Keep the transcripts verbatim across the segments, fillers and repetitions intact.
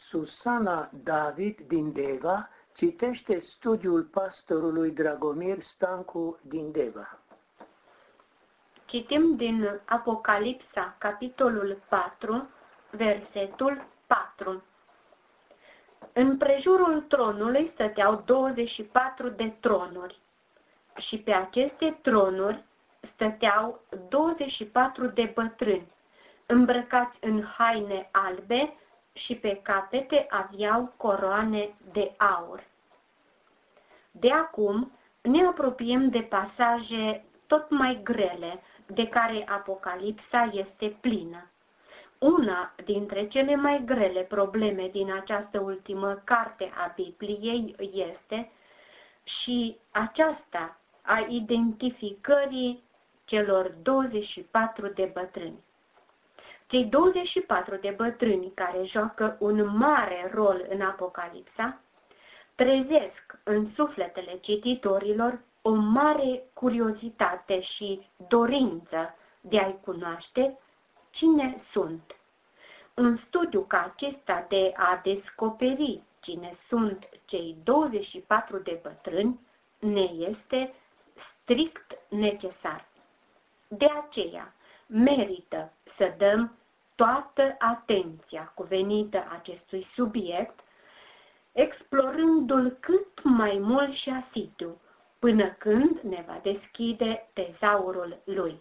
Susana David din Deva citește studiul pastorului Dragomir Stancu din Deva. Citim din Apocalipsa, capitolul patru, versetul patru. În prejurul tronului stăteau douăzeci și patru de tronuri și pe aceste tronuri stăteau douăzeci și patru de bătrâni, îmbrăcați în haine albe și pe capete aveau coroane de aur. De acum ne apropiem de pasaje tot mai grele, de care Apocalipsa este plină. Una dintre cele mai grele probleme din această ultimă carte a Bibliei este și aceasta a identificării celor douăzeci și patru de bătrâni. Cei douăzeci și patru de bătrâni care joacă un mare rol în Apocalipsa trezesc în sufletele cititorilor o mare curiozitate și dorință de a-i cunoaște cine sunt. Un studiu ca acesta de a descoperi cine sunt cei douăzeci și patru de bătrâni ne este strict necesar. De aceea merită să dăm toată atenția cuvenită acestui subiect, explorându-l cât mai mult și asidu, până când ne va deschide tezaurul lui.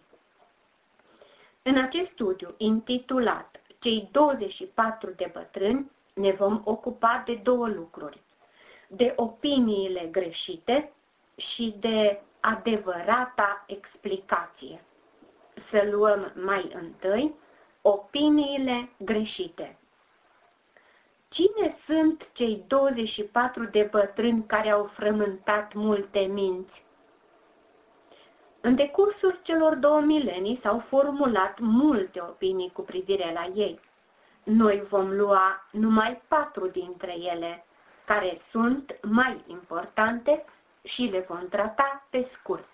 În acest studiu, intitulat Cei douăzeci și patru de bătrâni, ne vom ocupa de două lucruri: de opiniile greșite și de adevărata explicație. Să luăm mai întâi opiniile greșite. Cine sunt cei douăzeci și patru de bătrâni care au frământat multe minți? În decursul celor două milenii s-au formulat multe opinii cu privire la ei. Noi vom lua numai patru dintre ele, care sunt mai importante și le vom trata pe scurt.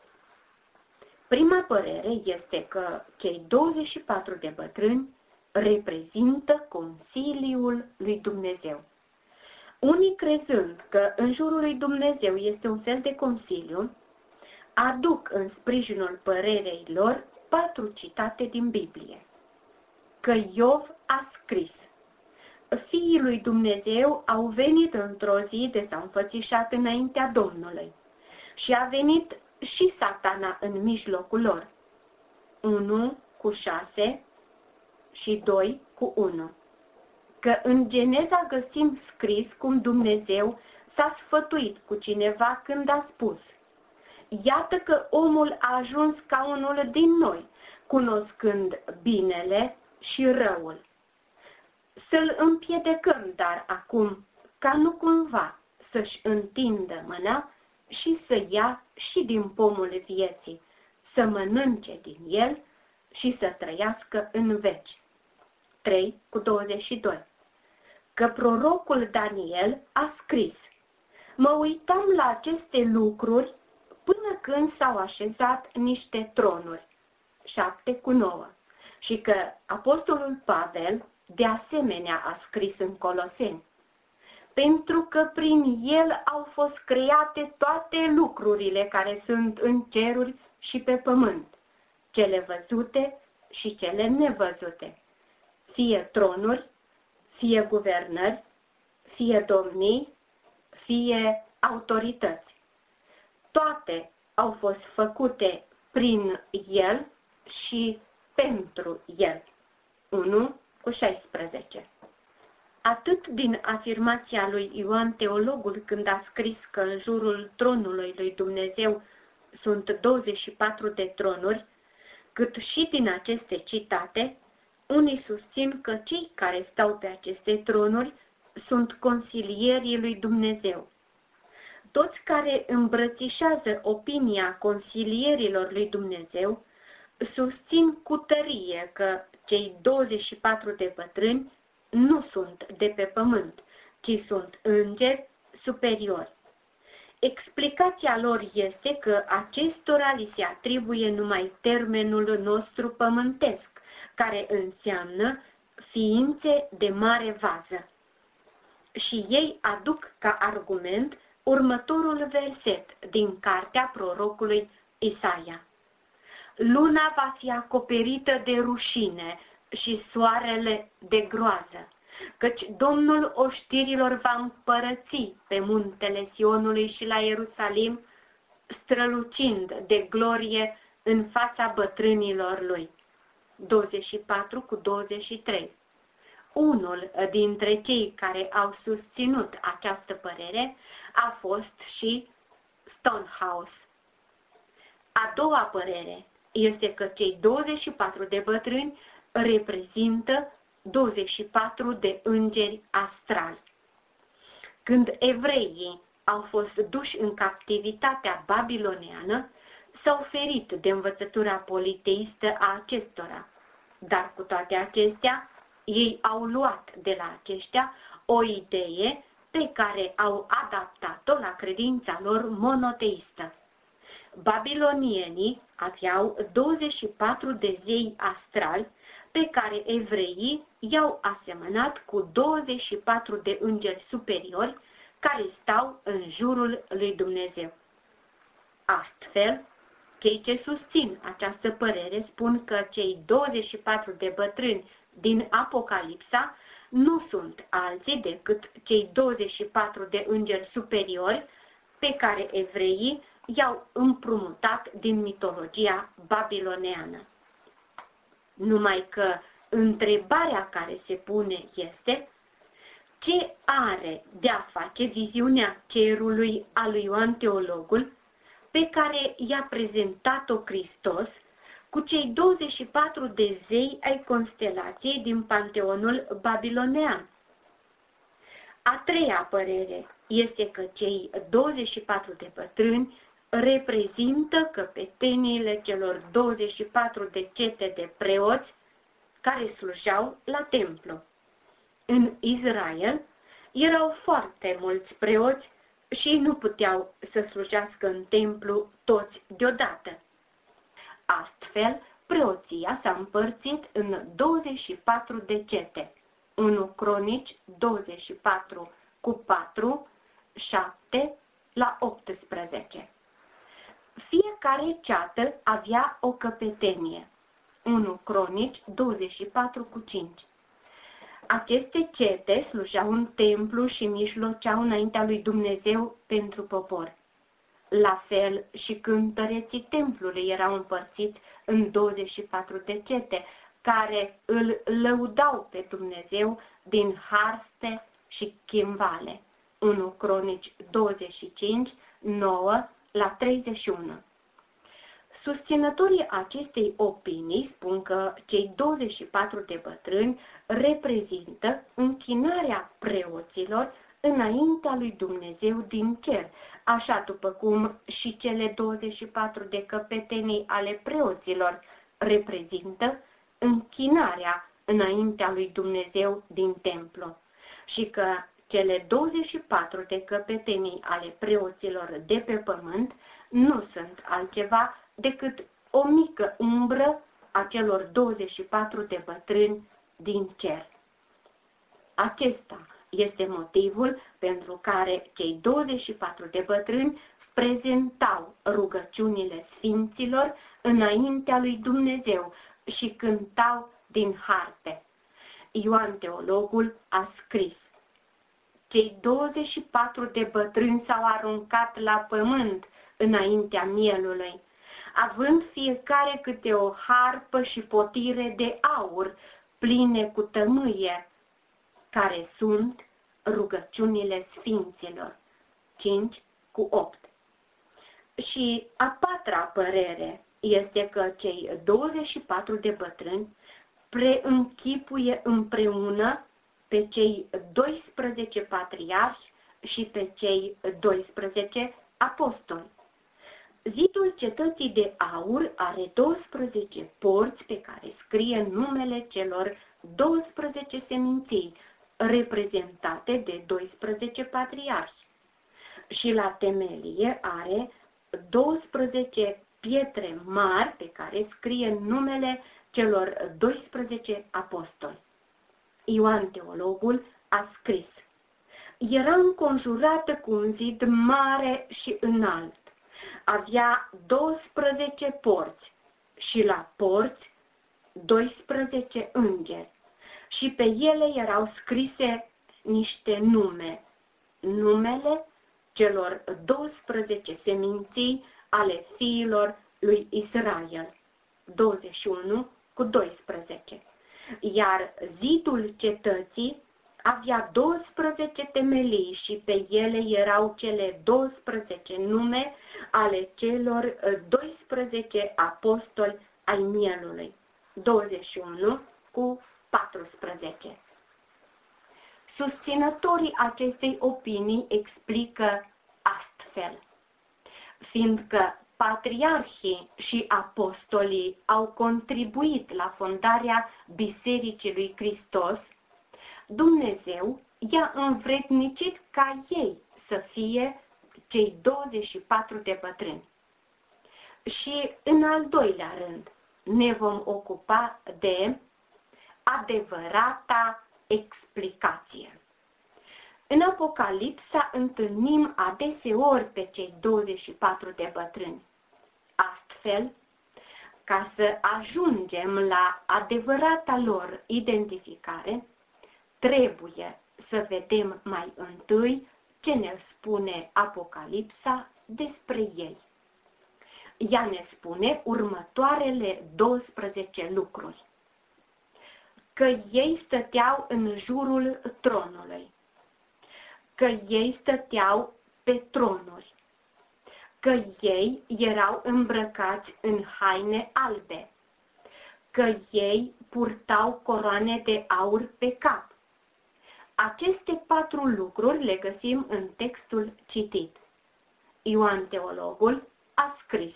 Prima părere este că cei douăzeci și patru de bătrâni reprezintă Consiliul lui Dumnezeu. Unii, crezând că în jurul lui Dumnezeu este un fel de consiliu, aduc în sprijinul părerei lor patru citate din Biblie. Că Iov a scris: fiii lui Dumnezeu au venit într-o zi de s-au înfățișat înaintea Domnului și a venit și Satana în mijlocul lor. unu cu șase și doi cu unu. Că în Geneza găsim scris cum Dumnezeu s-a sfătuit cu cineva când a spus: iată că omul a ajuns ca unul din noi, cunoscând binele și răul. Să-l împiedecăm dar acum, ca nu cumva să-și întindă mâna și să ia și din pomul vieții, să mănânce din el și să trăiască în veci. trei cu douăzeci și doi. Că prorocul Daniel a scris: mă uitam la aceste lucruri până când s-au așezat niște tronuri. șapte cu nouă. Și că apostolul Pavel de asemenea a scris în Coloseni: pentru că prin el au fost create toate lucrurile care sunt în ceruri și pe pământ, cele văzute și cele nevăzute, fie tronuri, fie guvernări, fie domnii, fie autorități. Toate au fost făcute prin el și pentru el. unu cu șaisprezece. Atât din afirmația lui Ioan Teologul când a scris că în jurul tronului lui Dumnezeu sunt douăzeci și patru de tronuri, cât și din aceste citate, unii susțin că cei care stau pe aceste tronuri sunt consilierii lui Dumnezeu. Toți care îmbrățișează opinia consilierilor lui Dumnezeu susțin cu tărie că cei douăzeci și patru de bătrâni nu sunt de pe pământ, ci sunt îngeri superiori. Explicația lor este că acestora li se atribuie numai termenul nostru pământesc, care înseamnă ființe de mare vază. Și ei aduc ca argument următorul verset din cartea prorocului Isaia. Luna va fi acoperită de rușine și soarele de groază, căci Domnul oștirilor va împărăți pe muntele Sionului și la Ierusalim, strălucind de glorie în fața bătrânilor lui. douăzeci și patru cu douăzeci și trei. Unul dintre cei care au susținut această părere a fost și Stonehouse. A doua părere este că cei douăzeci și patru de bătrâni reprezintă douăzeci și patru de îngeri astrali. Când evreii au fost duși în captivitatea babiloneană, s-au ferit de învățătura politeistă a acestora, dar cu toate acestea, ei au luat de la aceștia o idee pe care au adaptat-o la credința lor monoteistă. Babilonienii aveau douăzeci și patru de zei astrali pe care evreii i-au asemănat cu douăzeci și patru de îngeri superiori care stau în jurul lui Dumnezeu. Astfel, cei ce susțin această părere spun că cei douăzeci și patru de bătrâni din Apocalipsa nu sunt alții decât cei douăzeci și patru de îngeri superiori pe care evreii i-au împrumutat din mitologia babiloneană. Numai că întrebarea care se pune este: ce are de-a face viziunea cerului a lui Ioan Teologul, pe care i-a prezentat-o Hristos, cu cei douăzeci și patru de zei ai constelației din panteonul babilonean? A treia părere este că cei douăzeci și patru de bătrâni reprezintă căpeteniile celor douăzeci și patru de cete de preoți care slujeau la templu. În Israel erau foarte mulți preoți și nu puteau să slujească în templu toți deodată. Astfel, preoția s-a împărțit în douăzeci și patru de cete. unu Cronici douăzeci și patru cu patru, șapte la optsprezece. Fiecare ceată avea o căpetenie. unu Cronici douăzeci și patru cu cinci. Aceste cete slujeau în templu și mijloceau înaintea lui Dumnezeu pentru popor. La fel și cântăreții templului erau împărțiți în douăzeci și patru de cete, care îl lăudau pe Dumnezeu din harfe și chimbale. unu Cronici douăzeci și cinci, nouă la treizeci și unu. Susținătorii acestei opinii spun că cei douăzeci și patru de bătrâni reprezintă închinarea preoților înaintea lui Dumnezeu din cer, așa după cum și cele douăzeci și patru de căpetenii ale preoților reprezintă închinarea înaintea lui Dumnezeu din templu, și că cele douăzeci și patru de căpetenii ale preoților de pe pământ nu sunt altceva decât o mică umbră a celor douăzeci și patru de bătrâni din cer. Acesta este motivul pentru care cei douăzeci și patru de bătrâni prezentau rugăciunile sfinților înaintea lui Dumnezeu și cântau din harpe. Ioan Teologul a scris: cei douăzeci și patru de bătrâni s-au aruncat la pământ înaintea mielului, având fiecare câte o harpă și potire de aur pline cu tămâie, care sunt rugăciunile sfinților. cinci cu opt. Și a patra părere este că cei douăzeci și patru de bătrâni preînchipuie împreună pe cei doisprezece patriarhi și pe cei doisprezece apostoli. Zidul cetății de aur are douăsprezece porți pe care scrie numele celor douăsprezece seminții, reprezentate de doisprezece patriarhi. Și la temelie are douăsprezece pietre mari pe care scrie numele celor doisprezece apostoli. Ioan Teologul a scris: era înconjurată cu un zid mare și înalt. Avea douăsprezece porți și la porți doisprezece îngeri și pe ele erau scrise niște nume, numele celor douăsprezece seminții ale fiilor lui Israel, douăzeci și unu cu doisprezece, iar zidul cetății avea douăsprezece temelii și pe ele erau cele douăsprezece nume ale celor doisprezece apostoli ai mielului, douăzeci și unu cu paisprezece. Susținătorii acestei opinii explică astfel: fiindcă patriarhii și apostolii au contribuit la fondarea Bisericii lui Hristos, Dumnezeu i-a învrednicit ca ei să fie cei douăzeci și patru de bătrâni. Și în al doilea rând ne vom ocupa de adevărata explicație. În Apocalipsa întâlnim adeseori pe cei douăzeci și patru de bătrâni. Astfel, ca să ajungem la adevărata lor identificare, trebuie să vedem mai întâi ce ne spune Apocalipsa despre ei. Ea ne spune următoarele douăsprezece lucruri: că ei stăteau în jurul tronului, că ei stăteau pe tronuri, că ei erau îmbrăcați în haine albe, că ei purtau coroane de aur pe cap. Aceste patru lucruri le găsim în textul citit. Ioan Teologul a scris: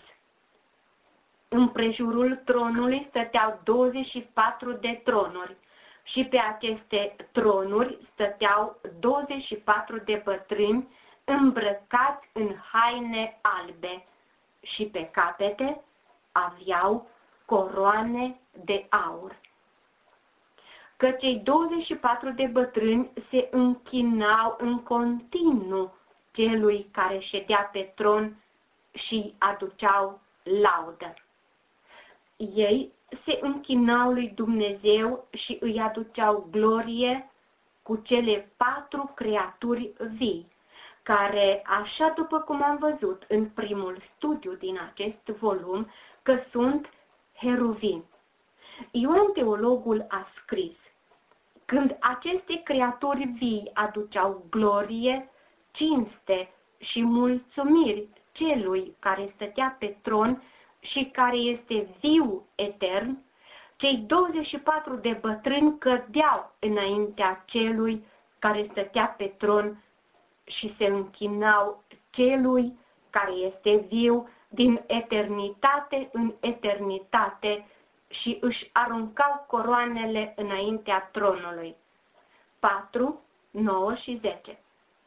împrejurul tronului stăteau douăzeci și patru de tronuri și pe aceste tronuri stăteau douăzeci și patru de bătrâni îmbrăcați în haine albe și pe capete aveau coroane de aur. Că cei douăzeci și patru de bătrâni se închinau în continuu celui care ședea pe tron și aduceau laudă. Ei se închinau lui Dumnezeu și îi aduceau glorie cu cele patru creaturi vii, care, așa după cum am văzut în primul studiu din acest volum, că sunt heruvim. Ioan Teologul a scris: când aceste creaturi vii aduceau glorie, cinste și mulțumiri celui care stătea pe tron și care este viu etern, cei douăzeci și patru de bătrâni cădeau înaintea celui care stătea pe tron și se închinau celui care este viu din eternitate în eternitate și își aruncau coroanele înaintea tronului. patru, nouă și zece.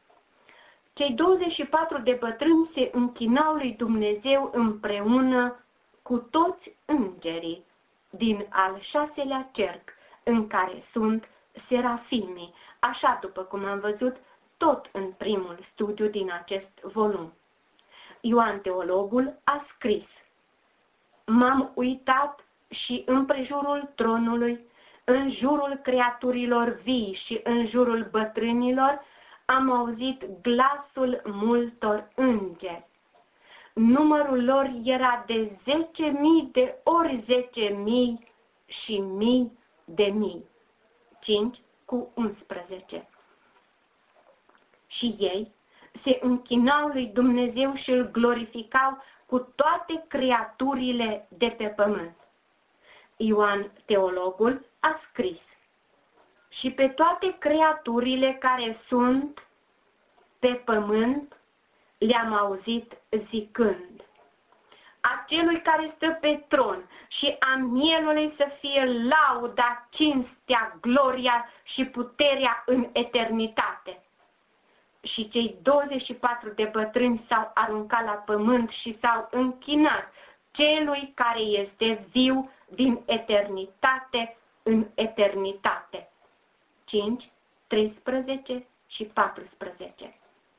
Cei douăzeci și patru de bătrâni se închinau lui Dumnezeu împreună cu toți îngerii din al șaselea cerc, în care sunt serafimii, așa după cum am văzut tot în primul studiu din acest volum. Ioan Teologul a scris: m-am uitat și împrejurul tronului, în jurul creaturilor vii și în jurul bătrânilor, am auzit glasul multor îngeri. Numărul lor era de zece mii de ori zece mii și mii de mii. cinci cu unsprezece. Și ei se închinau lui Dumnezeu și îl glorificau cu toate creaturile de pe pământ. Ioan Teologul a scris: și pe toate creaturile care sunt pe pământ le-am auzit zicând: acelui care stă pe tron și a mielului să fie lauda, cinstea, gloria și puterea în eternitate. Și cei douăzeci și patru de bătrâni s-au aruncat la pământ și s-au închinat celui care este viu din eternitate în eternitate. cinci, treisprezece și paisprezece.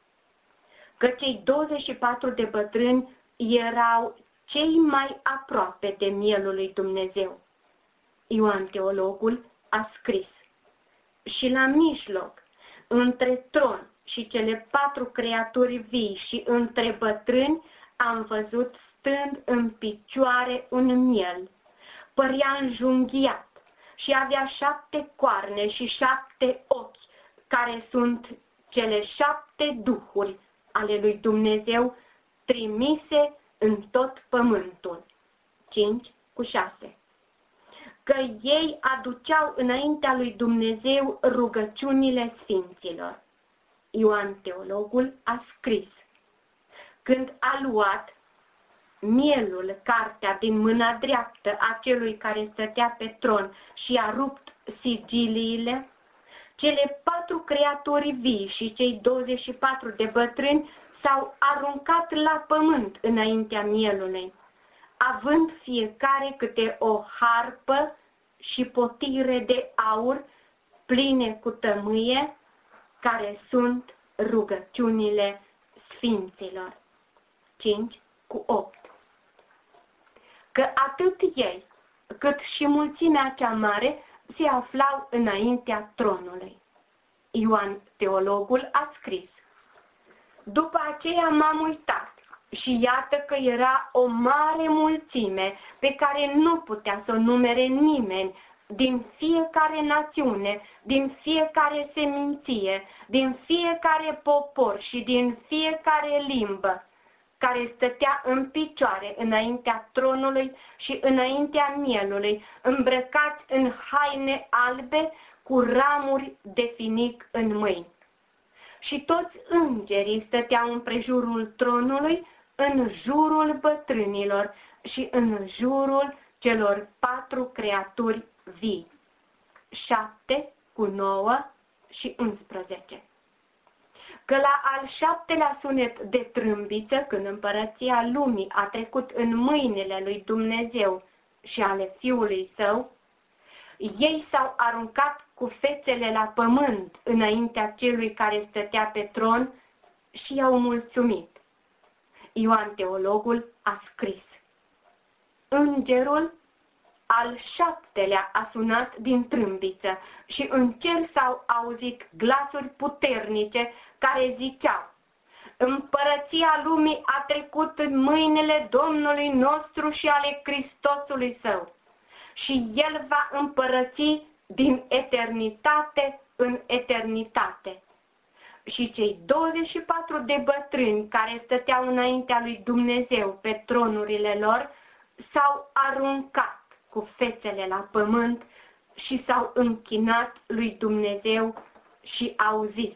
Că cei douăzeci și patru de bătrâni erau cei mai aproape de mielul lui Dumnezeu. Ioan Teologul a scris: și la mijloc, între tron și cele patru creaturi vii și între bătrâni, am văzut stând în picioare un miel. Părea înjunghiat și avea șapte coarne și șapte ochi, care sunt cele șapte duhuri ale lui Dumnezeu trimise în tot pământul. cinci cu șase. Că ei aduceau înaintea lui Dumnezeu rugăciunile sfinților. Ioan Teologul a scris: când a luat mielul cartea din mâna dreaptă a celui care stătea pe tron și a rupt sigiliile, cele patru creaturi vii și cei douăzeci și patru de bătrâni s-au aruncat la pământ înaintea mielului, având fiecare câte o harpă și potire de aur pline cu tămâie, care sunt rugăciunile sfinților. cinci cu opt. Că atât ei, cât și mulțimea cea mare se aflau înaintea tronului. Ioan Teologul a scris: după aceea m-am uitat și iată că era o mare mulțime pe care nu putea să o numere nimeni, din fiecare națiune, din fiecare seminție, din fiecare popor și din fiecare limbă, care stătea în picioare înaintea tronului și înaintea mielului, îmbrăcați în haine albe cu ramuri de finic în mâini. Și toți îngerii stăteau împrejurul tronului, în jurul bătrânilor și în jurul celor patru creaturi vii. șapte cu nouă și unsprezece. Că la al șaptelea sunet de trâmbiță, când împărăția lumii a trecut în mâinile lui Dumnezeu și ale Fiului Său, ei s-au aruncat cu fețele la pământ înaintea celui care stătea pe tron și i-au mulțumit. Ioan Teologul a scris: îngerul al șaptelea a sunat din trâmbiță și în cer s-au auzit glasuri puternice care ziceau: împărăția lumii a trecut în mâinile Domnului nostru și ale Hristosului Său și El va împărăți din eternitate în eternitate. Și cei douăzeci și patru de bătrâni care stăteau înaintea lui Dumnezeu pe tronurile lor s-au aruncat cu fețele la pământ și s-au închinat lui Dumnezeu și au zis: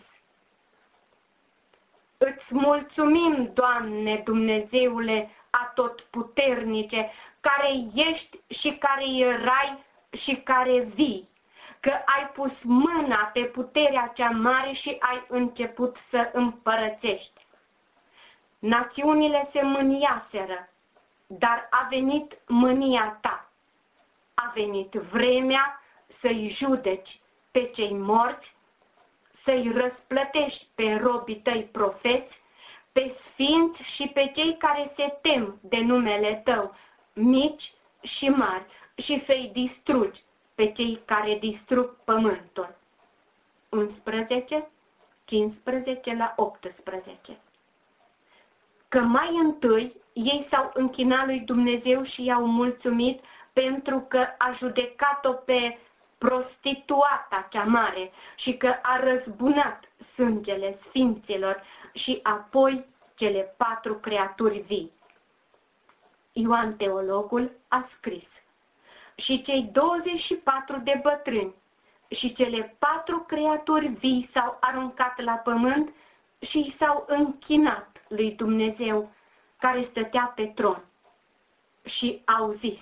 îți mulțumim, Doamne Dumnezeule atotputernice, care ești și care erai și care vii, că ai pus mâna pe puterea cea mare și ai început să împărățești. Națiunile se mâniaseră, dar a venit mânia ta. A venit vremea să-i judeci pe cei morți, să-i răsplătești pe robii tăi profeți, pe sfinți și pe cei care se tem de numele tău, mici și mari, și să-i distrugi pe cei care distrug pământul. unsprezece, cincisprezece la optsprezece. Că mai întâi ei s-au închinat lui Dumnezeu și i-au mulțumit pentru că a judecat-o pe prostituata cea mare și că a răzbunat sângele sfinților și apoi cele patru creaturi vii. Ioan Teologul a scris: și cei douăzeci și patru de bătrâni și cele patru creaturi vii s-au aruncat la pământ și s-au închinat lui Dumnezeu care stătea pe tron și au zis: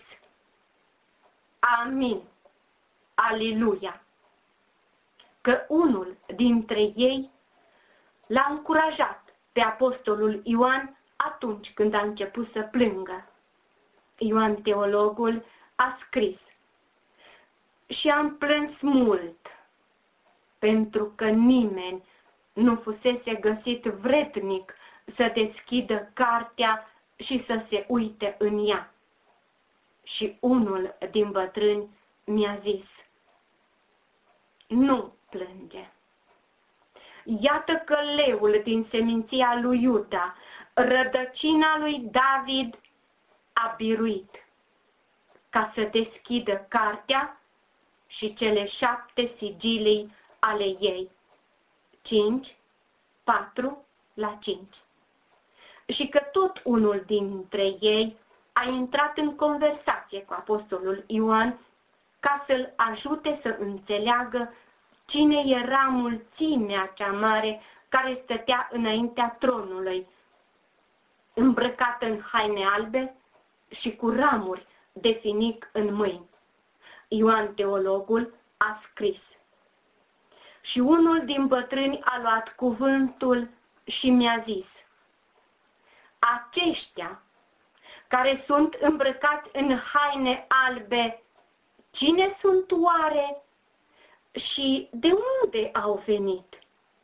Amin, Aleluia! Că unul dintre ei l-a încurajat pe apostolul Ioan atunci când a început să plângă. Ioan Teologul a scris: și am plâns mult, pentru că nimeni nu fusese găsit vrednic să deschidă cartea și să se uite în ea. Și unul din bătrâni mi-a zis: nu plânge. Iată că leul din seminția lui Iuda, rădăcina lui David, a biruit ca să deschidă cartea și cele șapte sigilii ale ei. cinci, patru la cinci. Și că tot unul dintre ei a intrat în conversație cu apostolul Ioan ca să-l ajute să înțeleagă cine era mulțimea cea mare care stătea înaintea tronului, îmbrăcată în haine albe și cu ramuri de finic în mâini. Ioan teologul a scris: și unul din bătrâni a luat cuvântul și mi-a zis: aceștia care sunt îmbrăcați în haine albe, cine sunt oare și de unde au venit?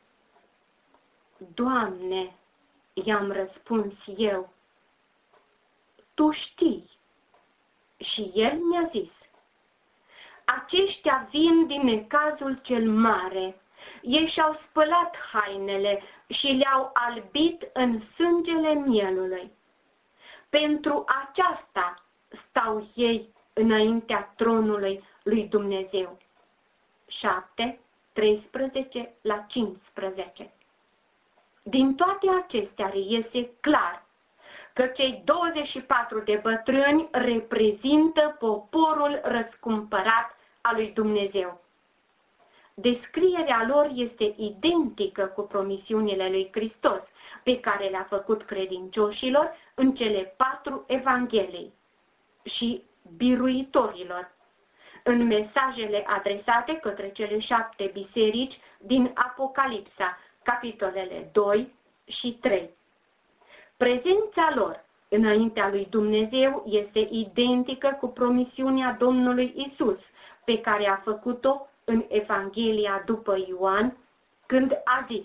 Doamne, i-am răspuns eu, Tu știi. Și el mi-a zis: aceștia vin din necazul cel mare. Ei și-au spălat hainele și le-au albit în sângele mielului. Pentru aceasta stau ei înaintea tronului lui Dumnezeu. șapte, treisprezece la cincisprezece. Din toate acestea reiese clar că cei douăzeci și patru de bătrâni reprezintă poporul răscumpărat al lui Dumnezeu. Descrierea lor este identică cu promisiunile lui Hristos, pe care le-a făcut credincioșilor în cele patru evanghelii și biruitorilor, în mesajele adresate către cele șapte biserici din Apocalipsa, capitolele doi și trei. Prezența lor înaintea lui Dumnezeu este identică cu promisiunea Domnului Isus, pe care a făcut-o în Evanghelia după Ioan, când a zis: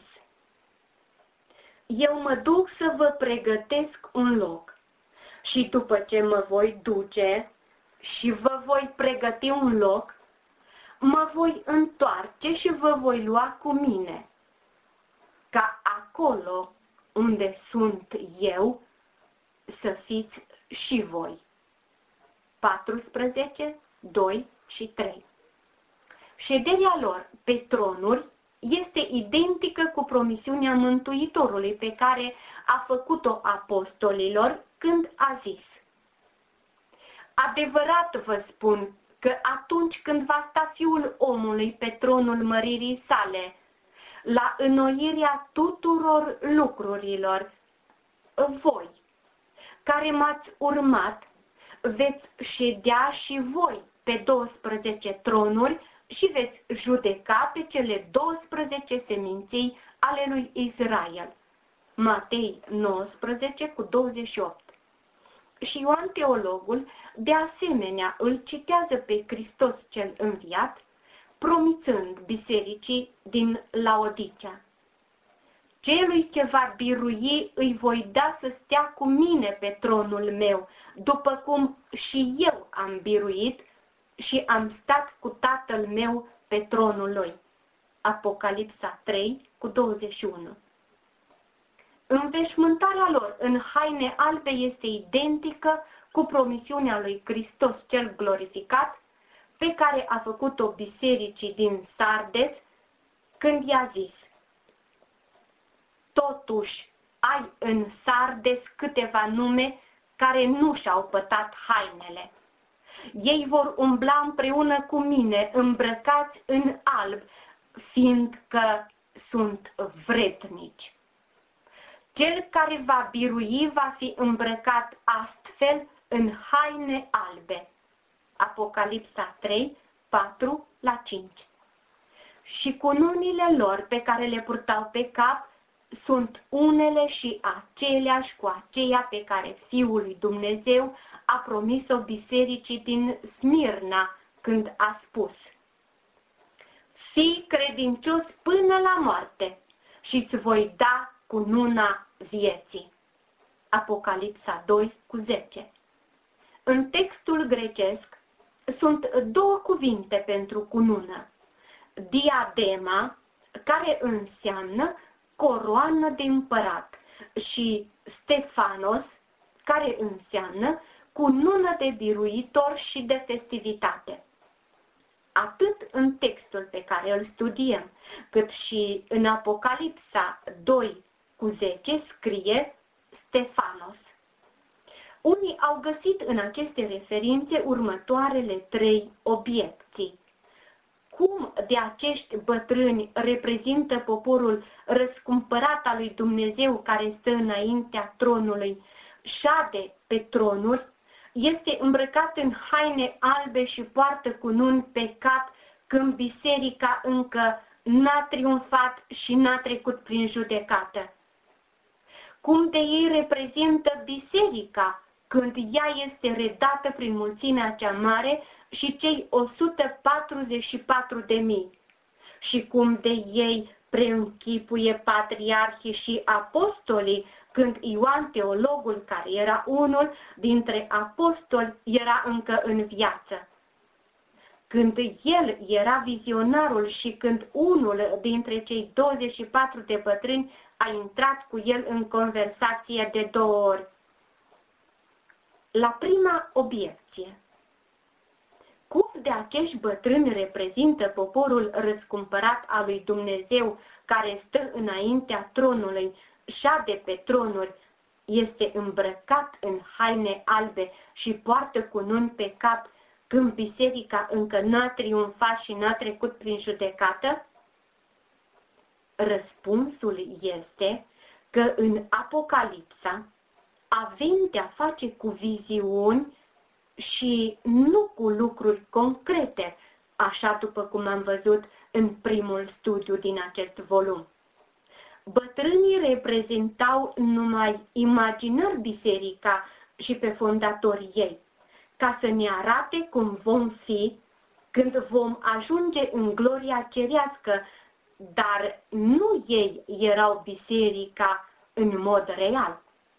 eu mă duc să vă pregătesc un loc și după ce mă voi duce și vă voi pregăti un loc, mă voi întoarce și vă voi lua cu mine, ca acolo unde sunt eu să fiți și voi. paisprezece, doi și trei. Șederea lor pe tronuri este identică cu promisiunea Mântuitorului pe care a făcut-o apostolilor când a zis: adevărat vă spun că atunci când va sta Fiul omului pe tronul măririi sale, la înnoirea tuturor lucrurilor, voi, care m-ați urmat, veți ședea și voi pe douăsprezece tronuri și veți judeca pe cele douăsprezece seminții ale lui Israel. Matei nouăsprezece cu douăzeci și opt. Și Ioan teologul, de asemenea, îl citează pe Hristos cel înviat, promițând bisericii din Laodicea: celui ce va birui îi voi da să stea cu mine pe tronul meu, după cum și eu am biruit și am stat cu Tatăl meu pe tronul lui. Apocalipsa trei cu douăzeci și unu. Înveșmântarea lor în haine albe este identică cu promisiunea lui Hristos cel glorificat, pe care a făcut-o bisericii din Sardes, când i-a zis: totuși ai în Sardes câteva nume care nu și-au pătat hainele. Ei vor umbla împreună cu mine, îmbrăcați în alb, fiindcă sunt vrednici. Cel care va birui va fi îmbrăcat astfel în haine albe. Apocalipsa trei, patru la cinci. Și cununile lor pe care le purtau pe cap sunt unele și aceleași cu aceea pe care Fiul lui Dumnezeu a promis-o bisericii din Smirna când a spus: fii credincios până la moarte și îți voi da cununa vieții. Apocalipsa doi cu zece. În textul grecesc sunt două cuvinte pentru cunună. Diadema, care înseamnă coroană de împărat, și Stefanos, care înseamnă cunună de biruitor și de festivitate. Atât în textul pe care îl studiem, cât și în Apocalipsa doi cu zece scrie Stefanos. Unii au găsit în aceste referințe următoarele trei obiecții. Cum de acești bătrâni reprezintă poporul răscumpărat al lui Dumnezeu care stă înaintea tronului, șade pe tronuri, este îmbrăcat în haine albe și poartă cununi pe cap, când biserica încă n-a triumfat și n-a trecut prin judecată. Cum de ei reprezintă biserica, când ea este redată prin mulțimea cea mare și cei o sută patruzeci și patru de mii. Și cum de ei preînchipuie patriarhii și apostolii, când Ioan teologul, care era unul dintre apostoli, era încă în viață. Când el era vizionarul și când unul dintre cei douăzeci și patru de bătrâni a intrat cu el în conversație de două ori. La prima obiecție. Cum de acești bătrâni reprezintă poporul răscumpărat al lui Dumnezeu care stă înaintea tronului, șade pe tronuri, este îmbrăcat în haine albe și poartă cununi pe cap, când biserica încă n-a triumfat și n-a trecut prin judecată? Răspunsul este că în Apocalipsa avem de-a face cu viziuni și nu cu lucruri concrete, așa după cum am văzut în primul studiu din acest volum. Bătrânii reprezentau numai imaginar biserica și pe fondatorii ei, ca să ne arate cum vom fi când vom ajunge în gloria cerească, dar nu ei erau biserica în mod real.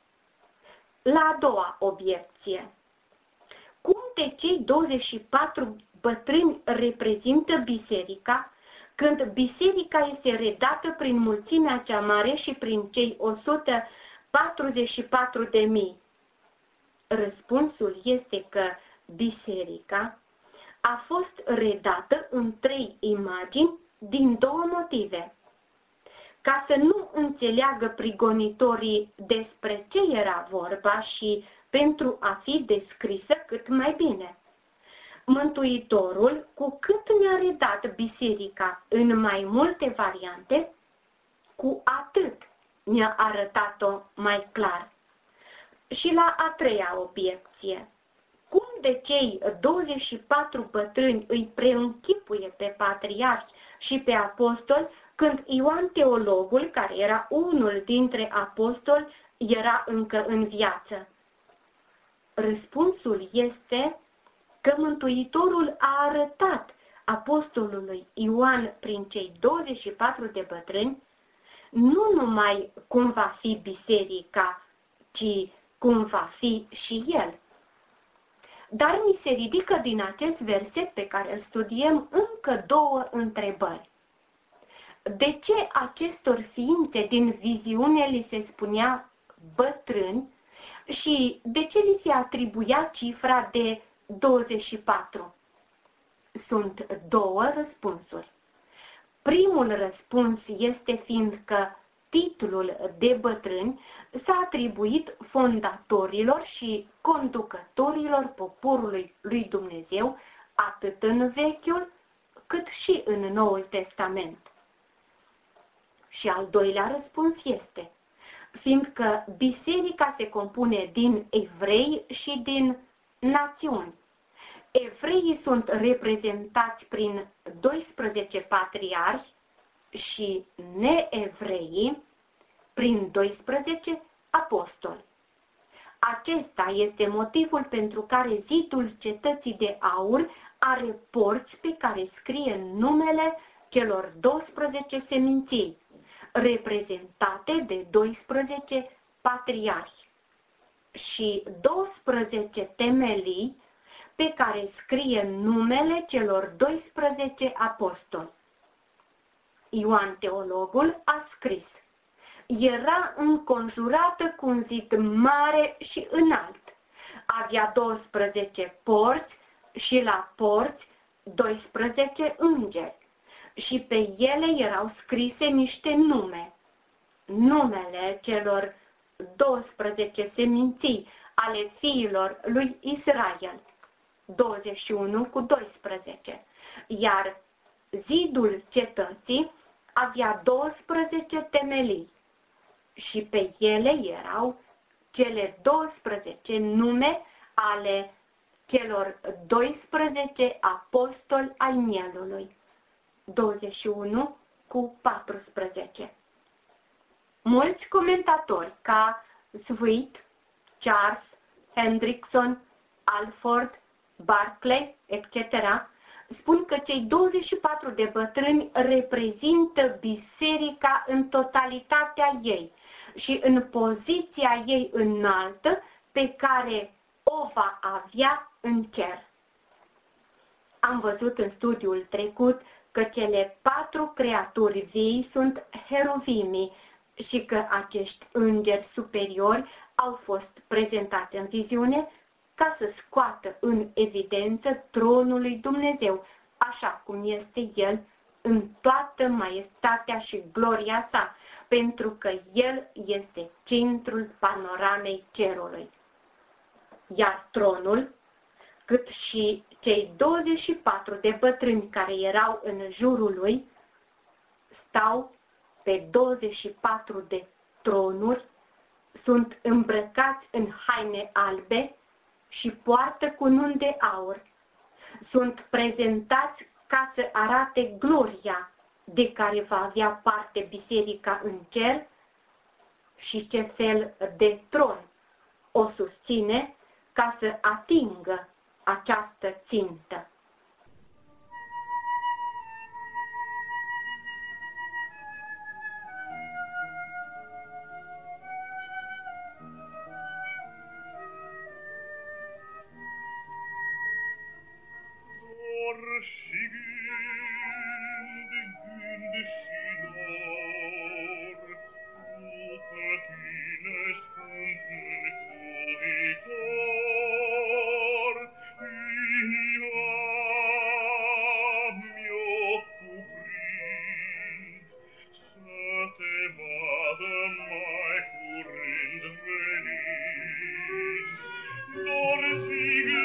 La a doua obiecție. Cum de cei douăzeci și patru bătrâni reprezintă biserica, când biserica este redată prin mulțimea cea mare și prin cei o sută patruzeci și patru de mii? Răspunsul este că biserica a fost redată în trei imagini din două motive. Ca să nu înțeleagă prigonitorii despre ce era vorba și pentru a fi descrisă cât mai bine. Mântuitorul, cu cât ne-a redat biserica în mai multe variante, cu atât ne-a arătat-o mai clar. Și la a treia obiecție. Cum de cei douăzeci și patru bătrâni îi preînchipuie pe patriarhi și pe apostoli, când Ioan teologul, care era unul dintre apostoli, era încă în viață? Răspunsul este că Mântuitorul a arătat apostolului Ioan prin cei douăzeci și patru de bătrâni nu numai cum va fi biserica, ci cum va fi și el. Dar mi se ridică din acest verset pe care îl studiem încă două întrebări. De ce acestor ființe din viziune li se spunea bătrâni și de ce li se atribuia cifra de douăzeci și patru? Sunt două răspunsuri. Primul răspuns este fiindcă titlul de bătrâni s-a atribuit fondatorilor și conducătorilor poporului lui Dumnezeu, atât în Vechiul cât și în Noul Testament. Și al doilea răspuns este, fiindcă biserica se compune din evrei și din națiuni. Evreii sunt reprezentați prin doisprezece patriarhi și neevreii prin doisprezece apostoli. Acesta este motivul pentru care zidul cetății de aur are porți pe care scrie numele celor doisprezece seminții, reprezentate de doisprezece patriarhi și douăsprezece temelii pe care scrie numele celor doisprezece apostoli. Ioan Teologul a scris: era înconjurată cu un zid mare și înalt. Avea douăsprezece porți și la porți doisprezece îngeri și pe ele erau scrise niște nume. Numele celor douăsprezece seminții ale fiilor lui Israel, douăzeci și unu cu doisprezece, iar zidul cetății avea douăsprezece temelii și pe ele erau cele douăsprezece nume ale celor doisprezece apostoli ai mielului, douăzeci și unu cu paisprezece. Mulți comentatori ca Sweet, Charles, Hendrickson, Alford, Barclay, et cetera, spun că cei douăzeci și patru de bătrâni reprezintă biserica în totalitatea ei și în poziția ei înaltă pe care o va avea în cer. Am văzut în studiul trecut că cele patru creaturi vii sunt heruvimii și că acești îngeri superiori au fost prezentați în viziune ca să scoată în evidență tronul lui Dumnezeu, așa cum este El în toată maestatea și gloria sa, pentru că El este centrul panoramei cerului. Iar tronul, cât și cei douăzeci și patru de bătrâni care erau în jurul lui, stau pe douăzeci și patru de tronuri, sunt îmbrăcați în haine albe și poartă cununi de aur. Sunt prezentați ca să arate gloria de care va avea parte biserica în cer și ce fel de tron o susține ca să atingă această țintă. Și gând, gând și dor, după tine sunt mântuitor, inima mi-o cuprind, să te vadă mai curând venind. Dor și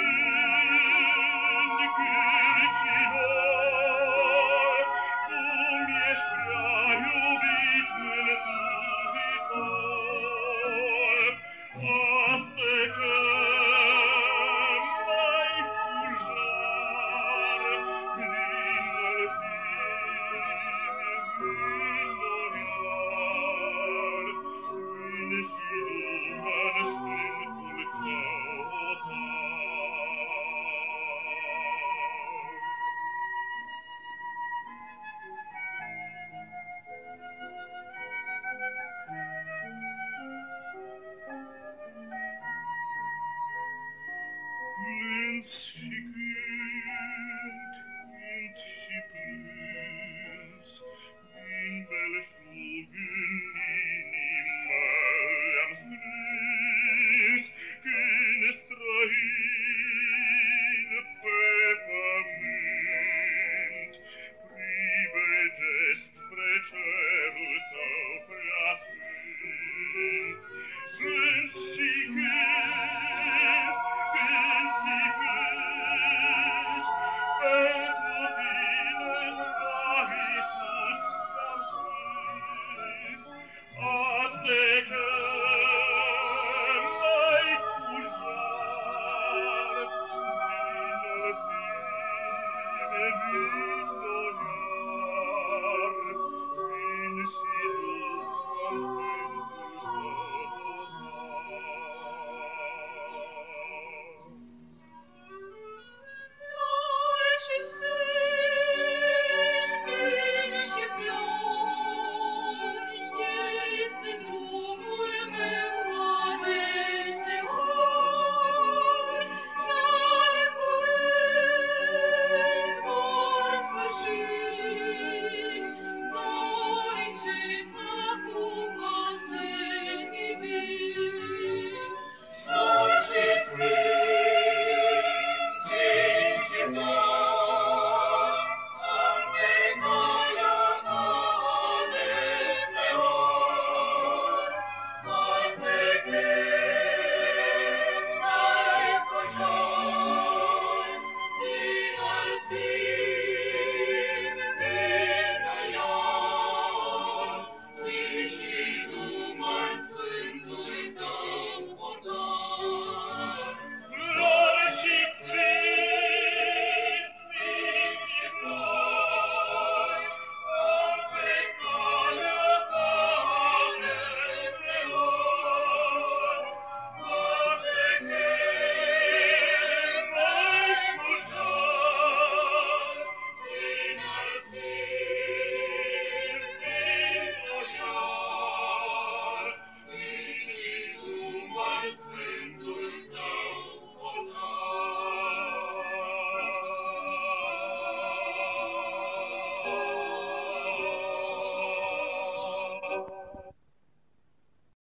gând, gând și dor, tu mi-ești prea iubit mântuitor. Astă când mai fujar, prin mălțime, prin doriar, prin și